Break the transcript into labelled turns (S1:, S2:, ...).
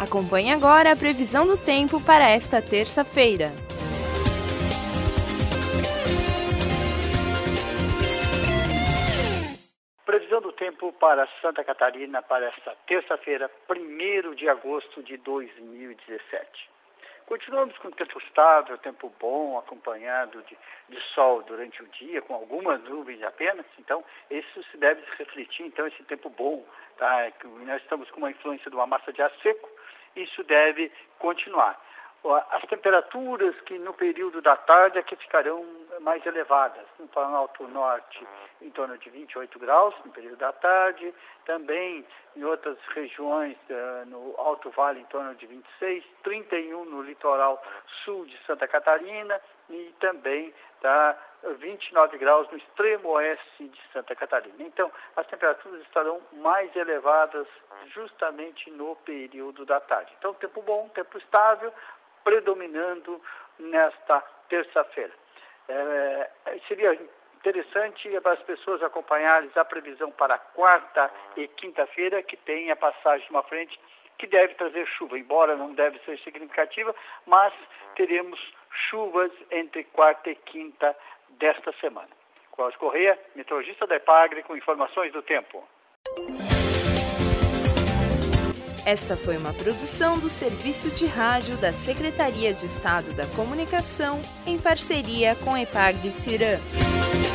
S1: Acompanhe agora a previsão do tempo para esta terça-feira.
S2: Previsão do tempo para Santa Catarina para esta terça-feira, 1º de agosto de 2017. Continuamos com tempo estável, tempo bom, acompanhado de sol durante o dia, com algumas nuvens apenas. Então, isso se deve refletir, então, esse tempo bom, tá? Nós estamos com uma influência de uma massa de ar seco, isso deve continuar. As temperaturas que no período da tarde é que ficarão mais elevadas. No Planalto Norte, em torno de 28 graus no período da tarde. Também em outras regiões, no Alto Vale, em torno de 26, 31 no litoral sul de Santa Catarina e também 29 graus no extremo oeste de Santa Catarina. Então, as temperaturas estarão mais elevadas justamente no período da tarde. Então, tempo bom, tempo estável, predominando nesta terça-feira. Seria interessante para as pessoas acompanharem a previsão para quarta e quinta-feira, que tem a passagem de uma frente que deve trazer chuva, embora não deve ser significativa, mas teremos chuvas entre quarta e quinta desta semana. Cláudio Corrêa, meteorologista da EPAGRE, com informações do tempo.
S1: Esta foi uma produção do Serviço de Rádio da Secretaria de Estado da Comunicação, em parceria com EPAGRE-Ciram.